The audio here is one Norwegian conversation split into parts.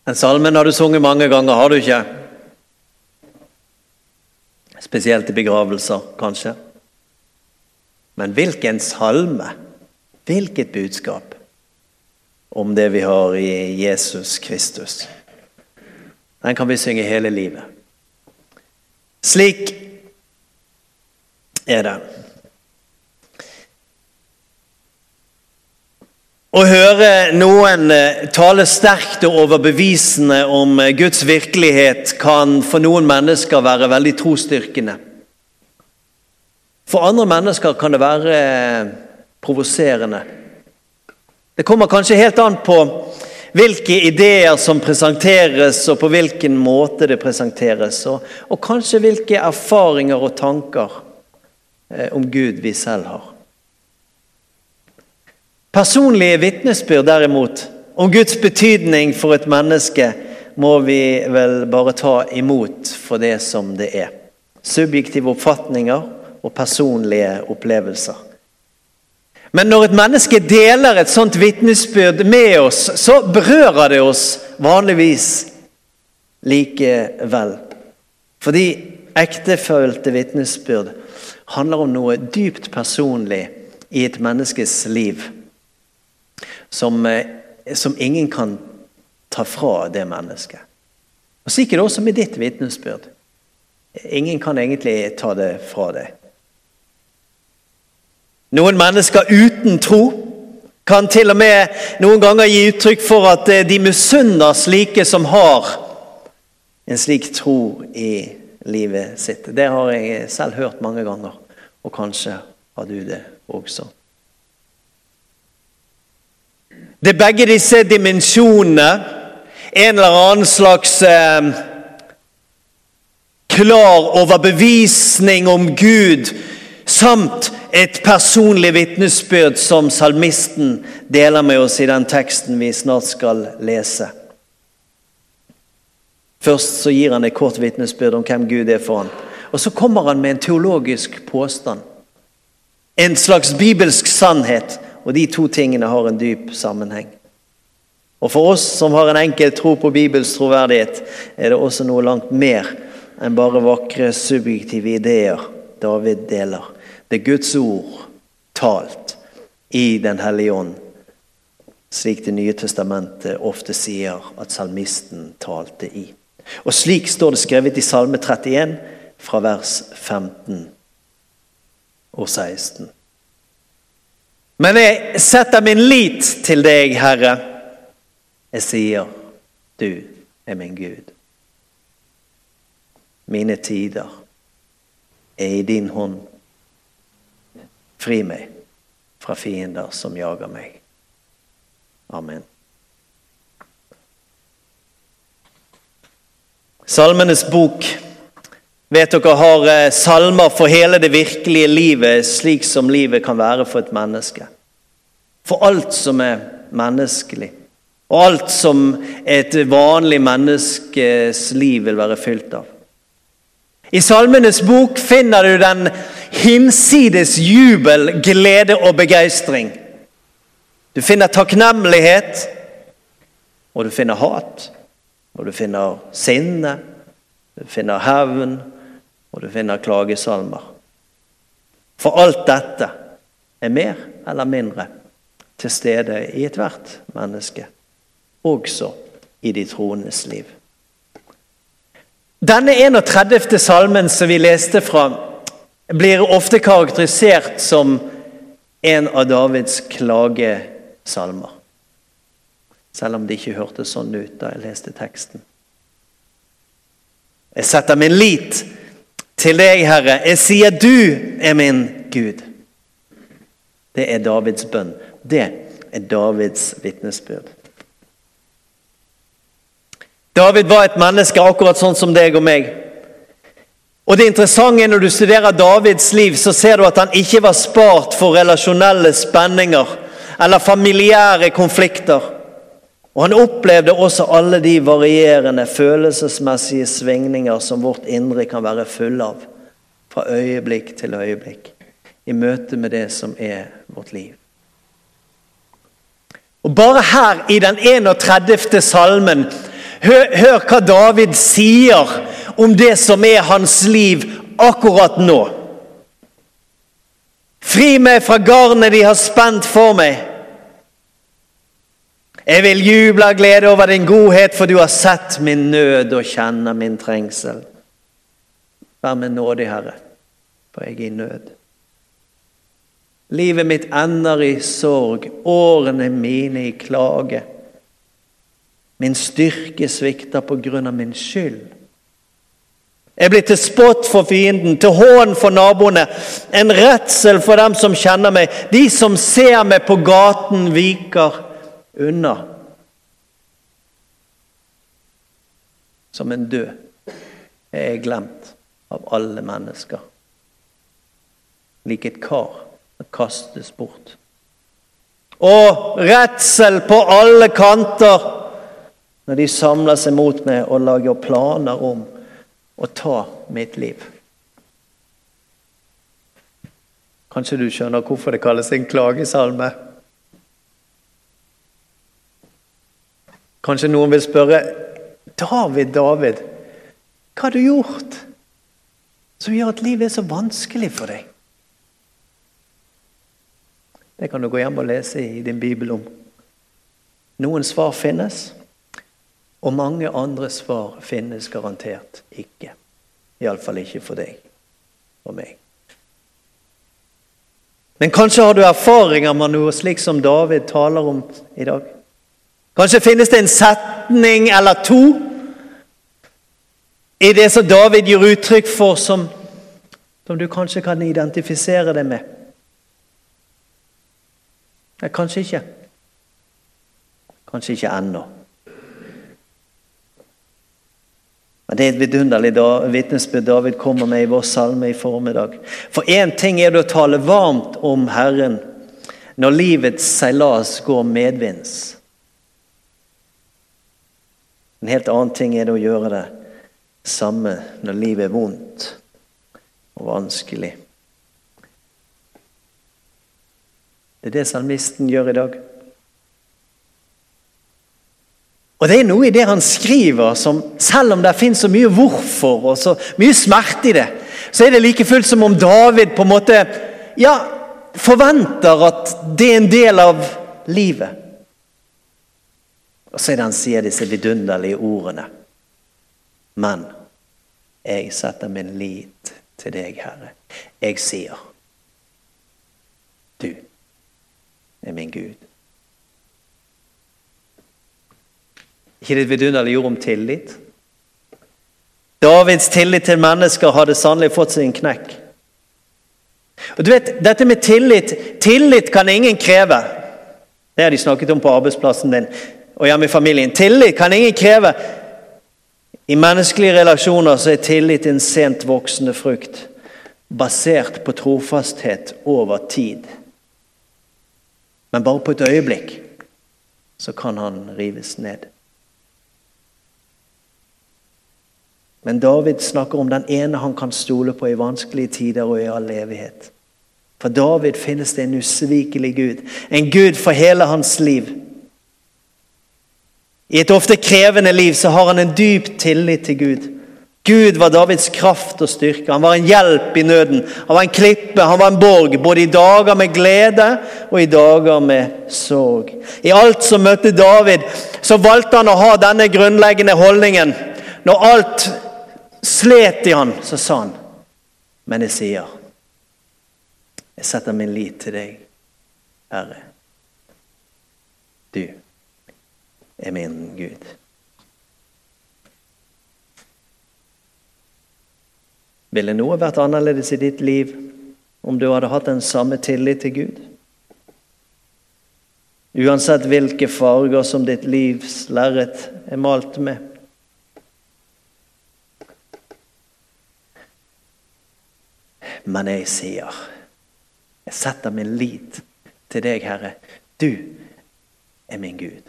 Den salmen har du sunget mange ganger, har du ikke? Spesielt i begravelser, kanskje. Men hvilken salme, hvilket budskap om det vi har i Jesus Kristus. Den kan vi synge hele livet. Slik er det. Å høre noen tale sterkt og overbevisende om Guds virkelighet kan for noen mennesker være veldig trosstyrkende. For andre mennesker kan det være provoserende. Det kommer kanskje helt an på hvilke ideer som presenteres og på hvilken måte det presenteres, og kanskje hvilke erfaringer og tanker om Gud vi selv har. Personlige vitnesbyrd derimot, om Guds betydning for et menneske, må vi vel bare ta imot for det som det er. Subjektive oppfatninger og personlige opplevelser. Men når et menneske deler et sånt vitnesbyrd med oss, så berører det oss vanligvis likevel. Fordi ektefølte vitnesbyrd handler om noe dypt personlig i et menneskes liv, som ingen kan ta fra det mennesket. Og slik er det også med ditt vitnesbyrd. Ingen kan egentlig ta det fra deg. Noen mennesker uten tro kan til og med noen ganger gi uttrykk for at de misunner slike som har en slik tro i livet sitt. Det har jeg selv hørt mange ganger, og kanskje har du det også. Det er begge disse dimensjonene, en eller annen slags klar overbevisning om Gud, samt et personlig vitnesbyrd som salmisten deler med oss i den teksten vi snart skal lese. Først så gir han et kort vitnesbyrd om hvem Gud er for han, og så kommer han med en teologisk påstand. En slags bibelsk sannhet, og de to tingene har en dyp sammenheng. Og for oss som har en enkel tro på Bibels troverdighet, er det også noe langt mer enn bare vakre subjektive ideer David deler. Det er Guds ord talt i den hellige ånd, slik det nye testamentet ofte sier at salmisten talte i. Og slik står det skrevet i Salme 31 fra vers 15 og 16. Men jeg setter min lit til deg, Herre. Jeg sier, du er min Gud. Mine tider er i din hånd. Fri meg fra fiender som jager meg. Amen. Salmenes bok, vet dere, har salmer for hele det virkelige livet, slik som livet kan være for et menneske. For alt som er menneskelig, og alt som et vanlig menneskes liv vil være fylt av. I Salmenes bok finner du den hinsides jubel, glede og begeistring. Du finner takknemlighet, og du finner hat, og du finner sinne, du finner hevn, og du finner klagesalmer. For alt dette er mer eller mindre til stede i et hvert menneske, også i de troendes liv. Denne 31. salmen som vi leste fra, blir ofte karakterisert som en av Davids klagesalmer. Selv om det ikke hørtes sånn ut da jeg leste teksten. Jeg setter min lit til deg, Herre. Jeg sier du er min Gud. Det er Davids bønn. Det er Davids vitnesbyrd. David var et menneske akkurat sånn som deg og meg. Og det interessante når du studerer Davids liv, så ser du at han ikke var spart for relasjonelle spenninger eller familiære konflikter. Og han opplevde også alle de varierende følelsesmessige svingninger som vårt indre kan være full av, fra øyeblikk til øyeblikk, i møte med det som er vårt liv. Og bare her i den 31. salmen Hør hva David sier om det som hans liv akkurat nå. Fri meg fra garnet de har spent for meg. Jeg vil juble av glede over din godhet, for du har sett min nød og kjenner min trengsel. Vær med nådig, Herre, for jeg i nød. Livet mitt ender i sorg, årene mine i klage. Min styrke svikter på grunn av min skyld. Jeg blir til spott for fienden, til hån for naboene, en redsel for dem som kjenner meg. De som ser meg på gaten viker unna. Som en død er jeg glemt av alle mennesker. Lik et kar kastes bort. Og redsel på alle kanter når de samler seg mot meg og lager planer om å ta mitt liv. Kanskje du skjønner hvorfor det kalles en klagesalme. Kanskje noen vil spørre, David, hva har du gjort som gjør at livet er så vanskelig for deg? Det kan du gå hjem og lese i din bibel om. Noen svar finnes, og mange andre svar finnes garantert ikke. I alle fall ikke for deg og meg. Men kanskje har du erfaringer med noe slik som David taler om i dag. Kanskje finnes det en setning eller to i det som David gir uttrykk for som du kanskje kan identifisere deg med. Nei, kanskje ikke. Kanskje ikke ennå. Men det er et vidunderlig vitnesbyrd David kommer med i vår salme i formiddag. For en ting er det å tale varmt om Herren når livets seilas går medvinds. En helt annen ting er det å gjøre det samme når livet er vondt og vanskelig. Det er det salmisten gjør i dag. Og det er noe i det han skriver som, selv om det finnes så mye hvorfor og så mye smerte i det, så er det like fullt som om David på en måte, forventer at det er en del av livet. Og så er det han sier disse vidunderlige ordene. Men jeg setter min lit til deg, Herre. Jeg sier, du er min Gud. Ikke det et vidunderlig ord om tillit? Davids tillit til mennesker hadde sannelig fått seg en knekk. Og du vet, dette med tillit kan ingen kreve. Det har de snakket om på arbeidsplassen din og hjemme i familien. Tillit kan ingen kreve. I menneskelige relasjoner så er tillit en sent voksende frukt, basert på trofasthet over tid. Men bare på et øyeblikk så kan han rives ned. Men David snakker om den ene han kan stole på i vanskelige tider og i all evighet. For David finnes det en usvikelig Gud. En Gud for hele hans liv. I et ofte krevende liv så har han en dyp tillit til Gud. Gud var Davids kraft og styrke. Han var en hjelp i nøden. Han var en klippe, han var en borg, både i dager med glede og i dager med sorg. I alt som møtte David, så valgte han å ha denne grunnleggende holdningen. Når alt slet i han, så sa han, men jeg sier, jeg setter min lit til deg, Herre. Du er min Gud. Ville noe vært annerledes i ditt liv om du hadde hatt den samme tillit til Gud? Uansett hvilke farger som ditt livs lerret er malt med. Men jeg sier, jeg setter min lit til deg, Herre. Du er min Gud.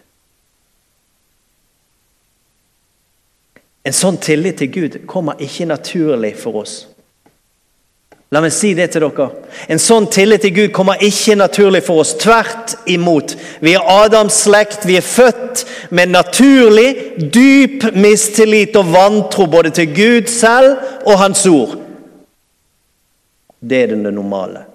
En sånn tillit til Gud kommer ikke naturlig for oss. La meg si det til dere. En sånn tillit til Gud kommer ikke naturlig for oss. Tvert imot. Vi er Adams slekt. Vi er født med naturlig, dyp mistillit og vantro både til Gud selv og hans ord. Det er det normale.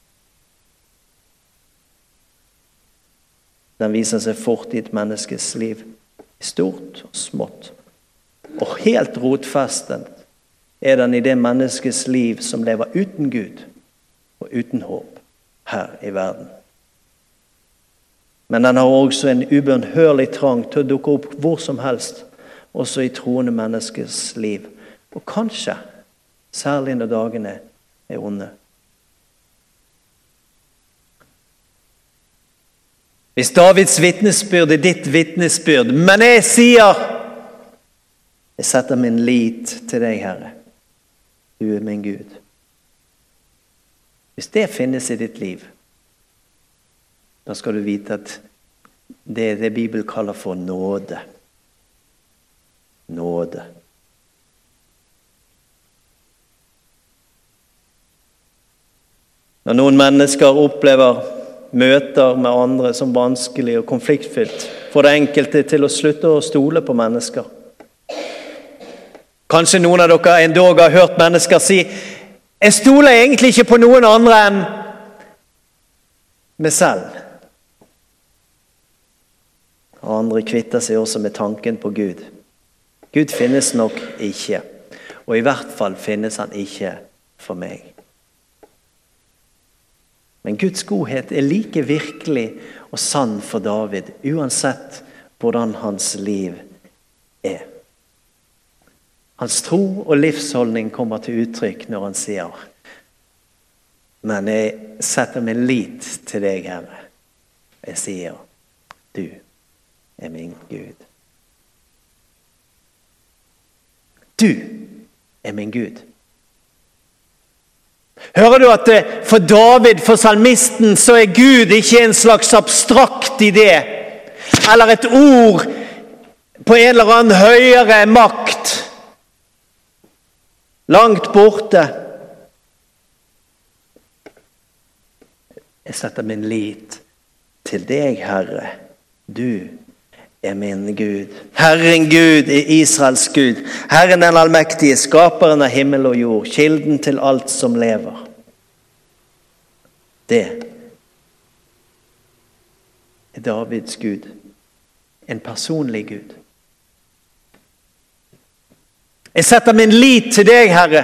Den viser seg fort i et menneskes liv. Stort og smått. Og helt rotfestet er den i det menneskets liv som lever uten Gud og uten håp her i verden. Men den har også en ubønnhørlig trang til å dukke opp hvor som helst, også i troende menneskets liv. Og kanskje, særlig når dagene er onde. Hvis Davids vitnesbyrd er ditt vitnesbyrd, men jeg sier, jeg setter min lit til deg, Herre. Du er min Gud. Hvis det finnes i ditt liv, da skal du vite at det er det Bibelen kaller for nåde. Nåde. Når noen mennesker opplever møter med andre som vanskelig og konfliktfylt, får det enkelte til å slutte å stole på mennesker. Kanskje noen av dere en dag har hørt mennesker si, jeg stoler egentlig ikke på noen andre enn meg selv. Og andre kvitter seg også med tanken på Gud. Gud finnes nok ikke, og i hvert fall finnes han ikke for meg. Men Guds godhet er like virkelig og sann for David, uansett hvordan hans liv er. Hans tro og livsholdning kommer til uttrykk når han sier, men jeg setter min lit til deg, Herre. Jeg sier, du er min Gud. Du er min Gud. Hører du at for David, for salmisten, så er Gud ikke en slags abstrakt idé, eller et ord på en eller annen høyere makt, langt borte. Jeg setter min lit til deg, Herre. Du er min Gud. Herren Gud er Israels Gud. Herren den allmektige, skaperen av himmel og jord, kilden til alt som lever. Det er Davids Gud. En personlig Gud. Jeg setter min lit til deg, Herre.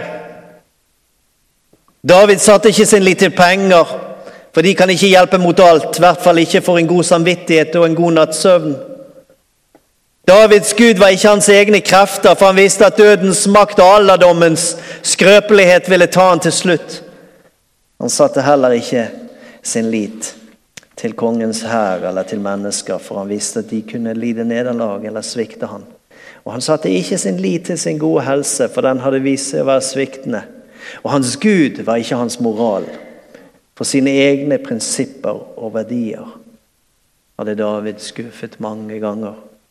David satte ikke sin lit til penger, for de kan ikke hjelpe mot alt, i hvert fall ikke for en god samvittighet og en god nattsøvn. Davids Gud var ikke hans egne krefter, for han visste at dødens makt og alderdommens skrøpelighet ville ta han til slutt. Han satte heller ikke sin lit til kongens hær eller til mennesker, for han visste at de kunne lide nederlag eller svikte han. Og han satte ikke sin lit til sin gode helse, for den hadde vist seg å være sviktende. Og hans Gud var ikke hans moral. For sine egne prinsipper og verdier hadde David skuffet mange ganger.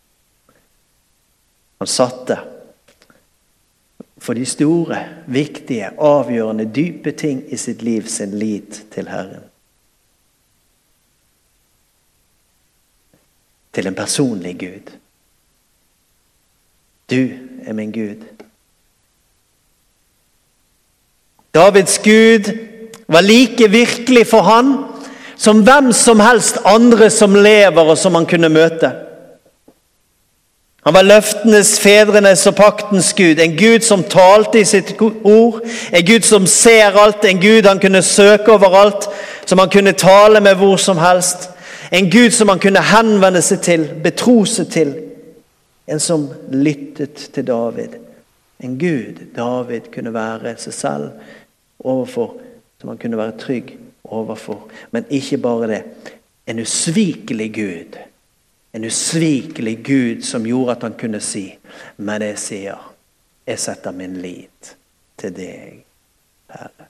Han satte for de store, viktige, avgjørende, dype ting i sitt liv sin lit til Herren. Til en personlig Gud. Du er min Gud. Davids Gud var like virkelig for han som hvem som helst andre som lever og som han kunne møte. Han var løftenes, fedrenes og paktens Gud. En Gud som talte i sitt ord. En Gud som ser alt. En Gud han kunne søke overalt. Som han kunne tale med hvor som helst. En Gud som han kunne henvende seg til, betro seg til. En som lyttet til David. En Gud David kunne være seg selv overfor, som han kunne være trygg overfor. Men ikke bare det. En usvikelig Gud. En usvikelig Gud som gjorde at han kunne si, men jeg sier, jeg setter min lit til deg, Herre.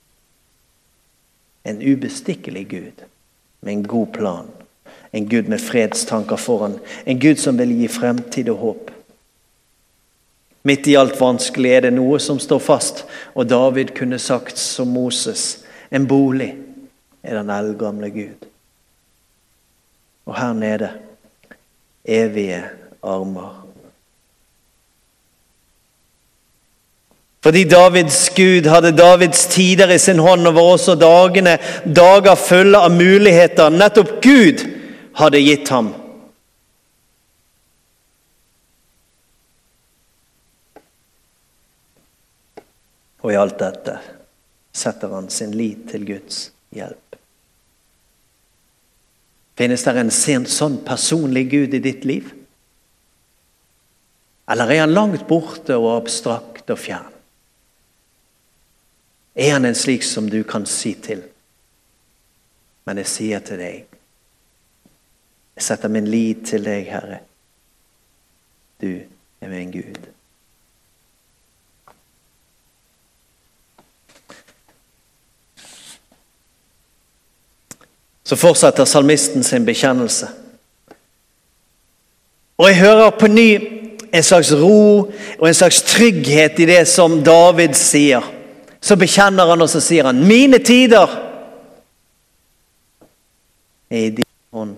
En ubestikkelig Gud med en god plan. En Gud med fredstanker foran. En Gud som vil gi fremtid og håp. Midt i alt vanskelig det noe som står fast, og David kunne sagt som Moses, en bolig den eldgamle Gud. Og her nede, evige armer. Fordi Davids Gud hadde Davids tider i sin hånd, og var også dager fulle av muligheter. Nettopp Gud hadde gitt ham. Og i alt dette setter han sin lit til Guds hjelp. Finnes det en sånn personlig Gud i ditt liv? Eller han langt borte og abstrakt og fjern? Han en slik som du kan si til? Men jeg sier til deg, jeg setter min lit til deg, Herre. Du min Gud. Så fortsetter salmisten sin bekjennelse. Og jeg hører på ny en slags ro og en slags trygghet i det som David sier. Så bekjenner han, og så sier han, mine tider i din hånd.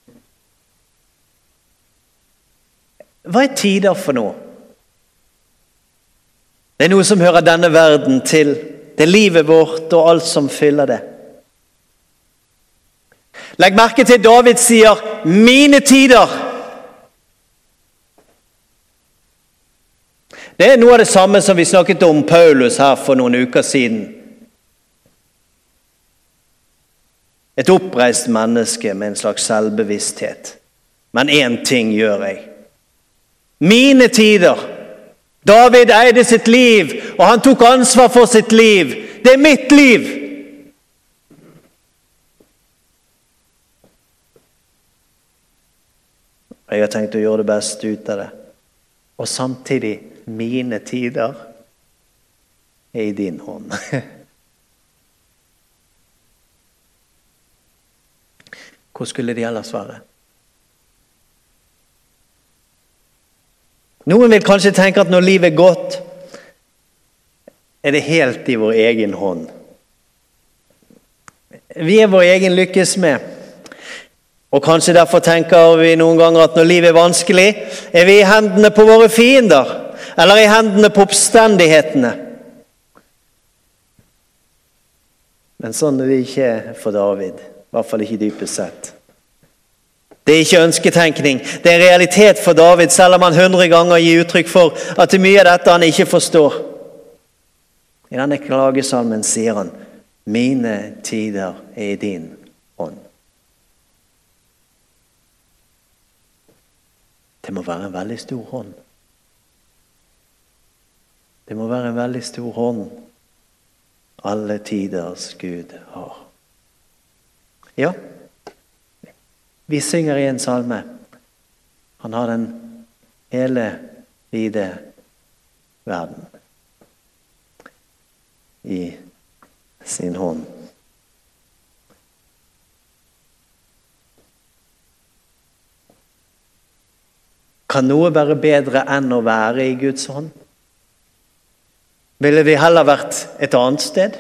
Hva tider for noe? Det noe som hører denne verden til. Det livet vårt og alt som fyller det. Legg merke til David sier, mine tider. Det noe av det samme som vi snakket om Paulus her for noen uker siden. Et oppreist menneske med en slags selvbevissthet. Men en ting gjør jeg. Mine tider. David eide sitt liv, og han tok ansvar for sitt liv. Det mitt liv. Jeg har tenkt å gjøre det beste ut av det. Og samtidig, mine tider i din hånd. Hvor skulle de ellers være? Noen vil kanskje tenke at når livet godt, det helt i vår egen hånd. Vi vår egen lykkes med. Og kanskje derfor tenker vi noen ganger at når livet vanskelig, vi i hendene på våre fiender, eller i hendene på oppstendighetene. Men sånn det ikke for David, i hvert fall ikke dypest sett. Det ikke ønsketenkning, det realitet for David, selv om han 100 ganger gir uttrykk for at det mye av dette han ikke forstår. I denne klagesalmen sier han, mine tider i din hånd. Det må være en veldig stor hånd. Det må være en veldig stor hånd alle tiders Gud har. Ja, vi synger i en salme. Han har den hele vide verden i sin hånd. Kan noe være bedre enn å være i Guds hånd? Ville vi heller vært et annet sted?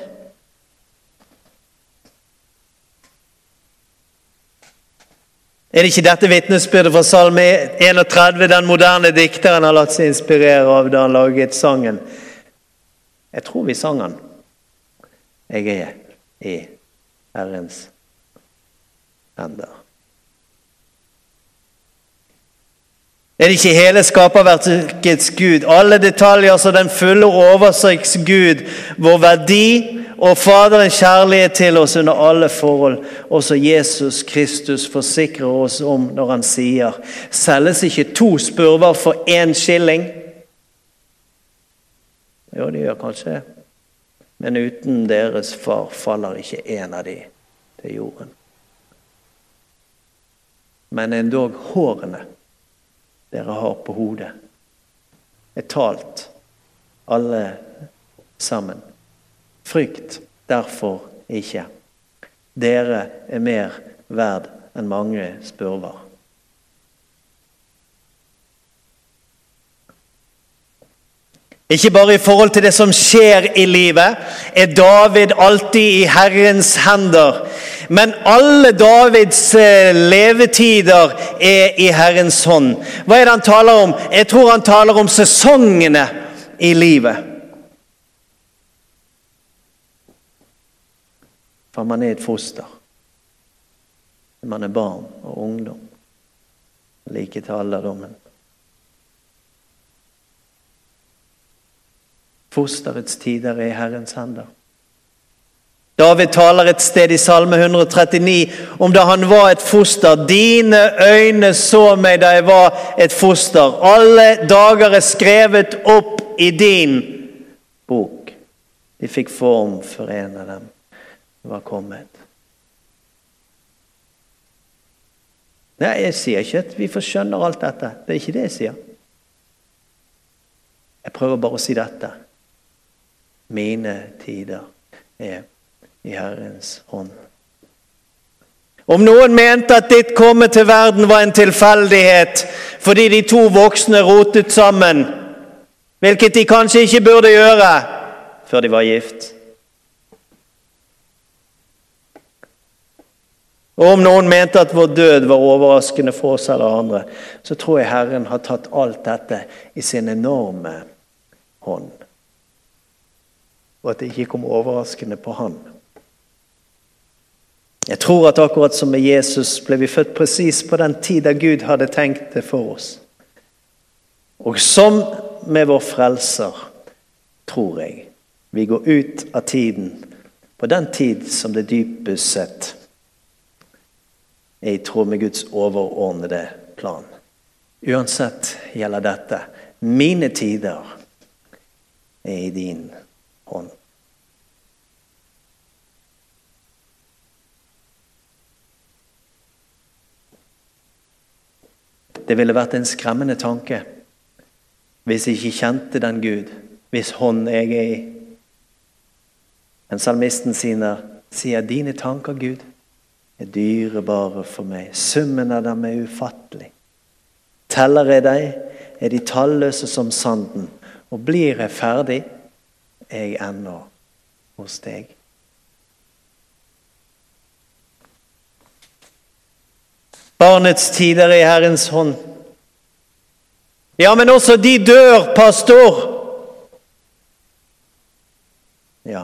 Det ikke dette vitnesbyrdet fra Salme 31 den moderne dikteren har latt seg inspirere av da han laget sangen? Jeg tror vi sang den. Jeg i Herrens hender. Det ikke hele skaperverkets Gud, alle detaljer så den fulle oversikts Gud, vår verdi og Faderens kjærlighet til oss under alle forhold. Også Jesus Kristus forsikrer oss om når han sier, selges ikke 2 spurver for 1 skilling? Jo, det gjør kanskje det. Men uten deres far faller ikke en av de til jorden. Men endog hårene dere har på hodet, talt alle sammen. Frykt derfor ikke. Dere mer verd enn mange spurver. Ikke bare i forhold til det som skjer i livet, David alltid i Herrens hender. Men alle Davids levetider i Herrens hånd. Hva det han taler om? Jeg tror han taler om sesongene i livet. For man et foster. Man barn og ungdom. Like til alderdommen. Fosterets tider i Herrens hender. David taler et sted i Salme 139 om da han var et foster. Dine øyne så meg da jeg var et foster. Alle dager skrevet opp i din bok. De fikk form for en av dem var kommet. Nei, jeg sier ikke at vi forskjønner alt dette. Det ikke det jeg sier. Jeg prøver bare å si dette. Mine tider i Herrens hånd. Om noen mente at ditt komme til verden var en tilfeldighet, fordi de to voksne rotet sammen, hvilket de kanskje ikke burde gjøre før de var gift. Og om noen mente at vår død var overraskende for oss eller andre, så tror jeg Herren har tatt alt dette i sin enorme hånd. Og at det ikke kom overraskende på han. Jeg tror at akkurat som med Jesus ble vi født precis på den tid da Gud hadde tenkt det for oss. Og som med vår frelser, tror jeg, vi går ut av tiden på den tid som det dypest sett i tråd med Guds overordnede plan. Uansett gjelder dette. Mine tider i din hånd. Det ville vært en skremmende tanke hvis jeg ikke kjente den Gud, hvis hånd jeg i. Men salmisten sier dine tanker, Gud, dyrebare for meg. Summen av dem ufattelig. Teller jeg deg, de talløse som sanden, og blir jeg ferdig, jeg ennå hos deg. Barnets tider i Herrens hånd. Ja, men også de dør, pastor. Ja.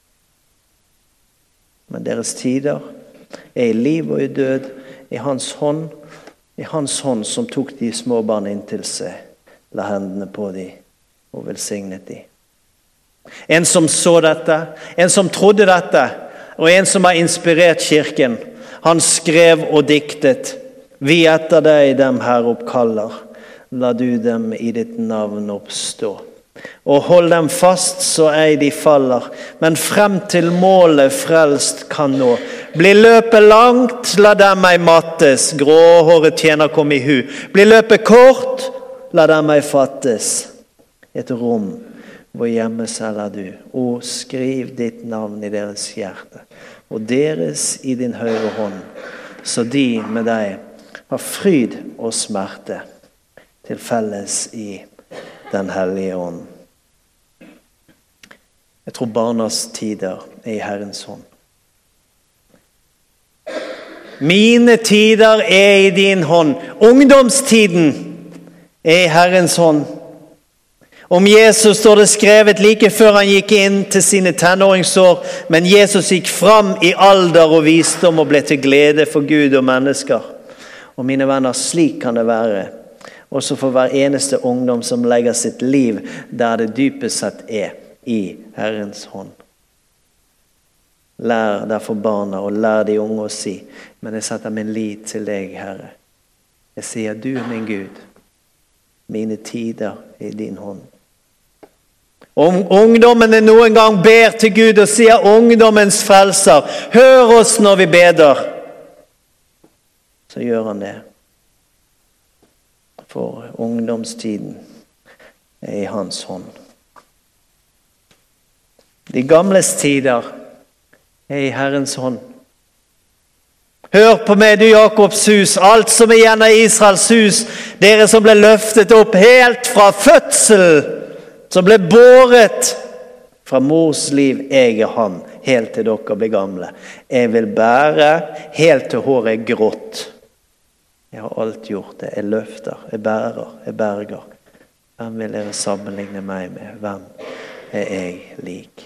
Men deres tider i liv og i død, i hans hånd som tok de små barn inn til seg, la hendene på de og velsignet de. En som så dette, en som trodde dette, og en som har inspirert kirken, han skrev og diktet, vi etter deg dem her oppkaller, la du dem i ditt navn oppstå. Og hold dem fast så ei de faller, men frem til målet frelst kan nå. Bli løpet langt, la dem ei mattes, gråhåret tjener kom i hu. Bli løpet kort, la dem ei fattes. Et rom hvor hjemme selv er du. Og skriv ditt navn i deres hjerte, og deres i din høyre hånd, så de med deg har fryd og smerte til felles i den hellige ånd. Jeg tror barnas tider i Herrens hånd. Mine tider i din hånd. Ungdomstiden i Herrens hånd. Om Jesus står det skrevet like før han gikk inn til sine tenåringsår, men Jesus gikk fram i alder og visdom og ble til glede for Gud og mennesker. Og mine venner, slik kan det være. Også for hver eneste ungdom som legger sitt liv der det dypest sett i Herrens hånd. Lær derfor barna og lær de unge å si, men jeg setter min lit til deg, Herre. Jeg sier, du er min Gud, mine tider i din hånd. Om ungdommene noen gang ber til Gud og sier ungdommens frelser, hør oss når vi beder, så gjør han det. For ungdomstiden i hans hånd. De gamles tider i Herrens hånd. Hør på meg, du Jakobs hus, alt som igjen er Israels hus, dere som ble løftet opp helt fra fødsel som ble båret fra mors liv. Jeg han, helt til dere blir gamle. Jeg vil bære helt til håret er grått. Jeg har alt gjort det. Jeg løfter, jeg bærer, jeg berger. Hvem vil dere sammenligne meg med? Hvem er jeg lik?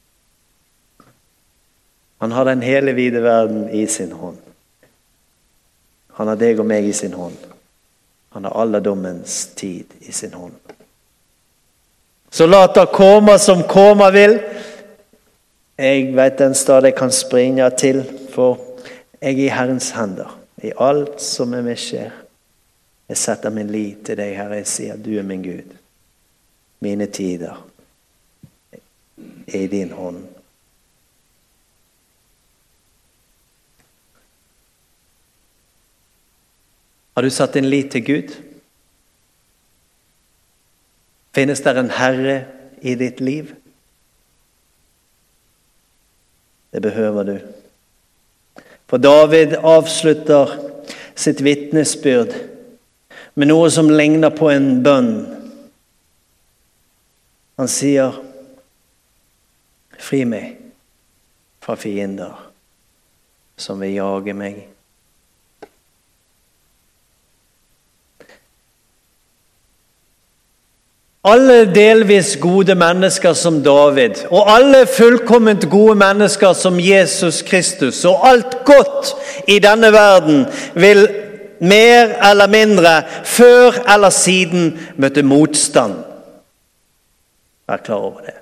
Han har den hele vide verden i sin hånd. Han har deg og meg i sin hånd. Han har alderdommens tid i sin hånd. Så lat det komme som komme vil. Jeg vet en sted jeg kan springe til, for jeg er i Herrens hender. I alt som med meg skjer. Jeg setter min lit til deg, Herre. Jeg sier, du er min Gud. Mine tider er i din hånd. Har du satt din lit til Gud? Finnes der en Herre i ditt liv? Det behøver du. For David avslutter sitt vittnesbyrd med noe som ligner på en bønn. Han sier, fri meg fra fiender som vil jage meg. Alle delvis gode mennesker som David, og alle fullkomment gode mennesker som Jesus Kristus, og alt godt i denne verden vil mer eller mindre, før eller siden, møte motstand. Vær klar over det.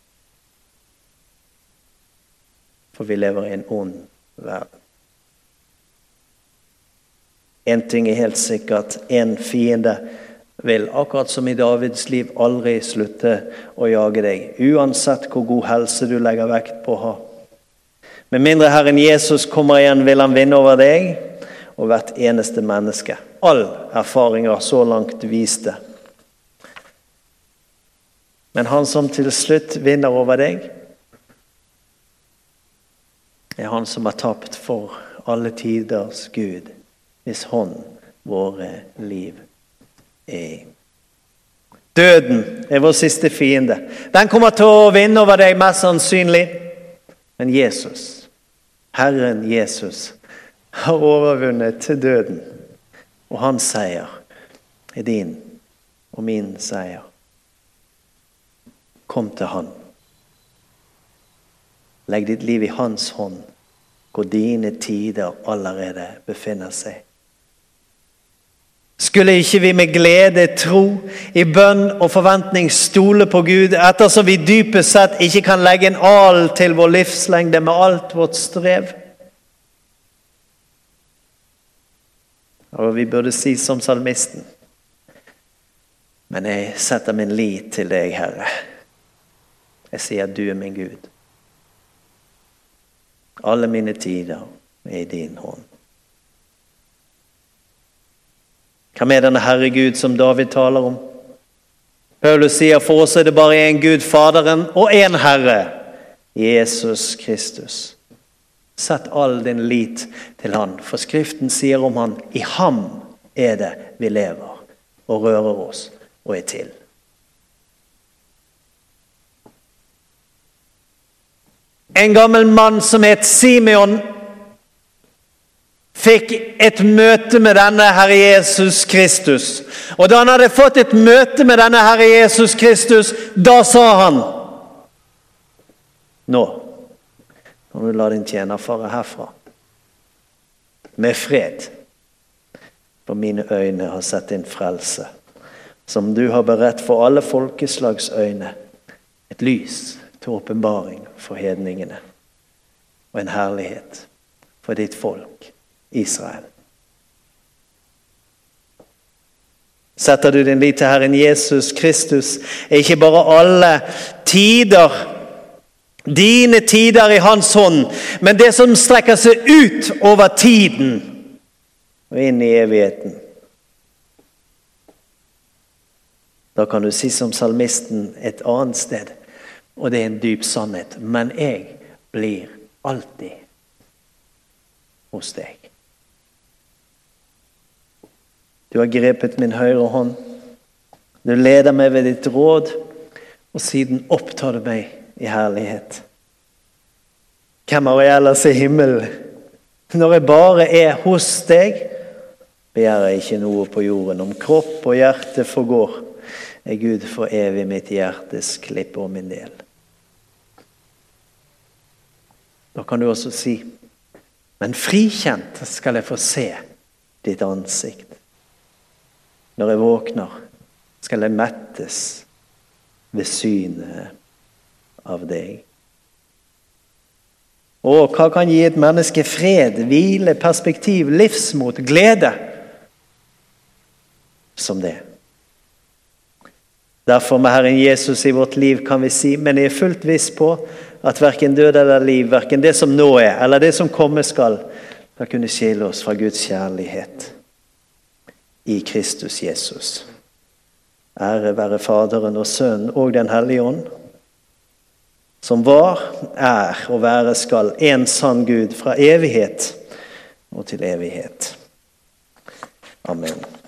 For vi lever i en ond verden. En ting er helt sikkert, en fiende vil, akkurat som i Davids liv, aldri slutte å jage deg, uansett hvor god helse du legger vekt på å ha. Med mindre Herren Jesus kommer igjen, vil han vinne over deg og hvert eneste menneske. All erfaring har så langt vist det. Men han som til slutt vinner over deg, er han som har tapt for alle tiders Gud, hvis hånd våre liv er. Døden er vår siste fiende. Den kommer til å vinne over deg mest sannsynlig. Men Jesus, Herren Jesus, har overvunnet til døden. Og hans seier er din og min seier. Kom til han. Legg ditt liv i hans hånd, hvor dine tider allerede befinner seg. Skulle ikke vi med glede, tro, i bønn og forventning stole på Gud, ettersom vi dypest sett ikke kan legge en al til vår livslengde med alt vårt strev? Og vi burde si som salmisten, men jeg setter min lit til deg, Herre. Jeg sier at du er min Gud. Alle mine tider er i din hånd. Hvem er denne Herre Gud som David taler om? Paulus sier, for oss er det bare en Gud, Faderen, og en Herre, Jesus Kristus. Sett all din lit til han, for Skriften sier om han, i ham er det vi lever, og rører oss, og er til. En gammel mann som het Simeon, fikk et møte med denne Herre Jesus Kristus. Og da han hadde fått et møte med denne Herre Jesus Kristus, da sa han, nå må du la din tjener fare herfra, med fred, for mine øyne har sett din frelse, som du har beredt for alle folkeslags øyne, et lys til åpenbaring for hedningene, og en herlighet for ditt folk, Israel. Setter du din lit til Herren Jesus Kristus, er ikke bare alle tider, dine tider i hans hånd, men det som strekker seg ut over tiden og inn i evigheten. Da kan du si som salmisten et annet sted, og det er en dyp sannhet, men jeg blir alltid hos deg. Du har grepet min høyre hånd. Du leder meg ved ditt råd, og siden opptar du meg i herlighet. Hvem har jeg ellers i himmelen? Når jeg bare er hos deg, begjærer jeg ikke noe på jorden. Om kropp og hjerte forgår, er Gud for evig mitt hjertes klippe og min del. Da kan du også si, men frikjent skal jeg få se ditt ansikt. Når jeg våkner, skal jeg mettes ved synet av deg. Og hva kan gi et menneske fred, hvile, perspektiv, livsmot, glede? Som det. Derfor med Herren Jesus i vårt liv kan vi si, men jeg er fullt viss på at hverken død eller liv, hverken det som nå er, eller det som komme skal kunne skille oss fra Guds kjærlighet i Kristus Jesus. Ære være Faderen og Sønnen og den Hellige Ånd, som var, er og være skal en sann Gud fra evighet og til evighet. Amen.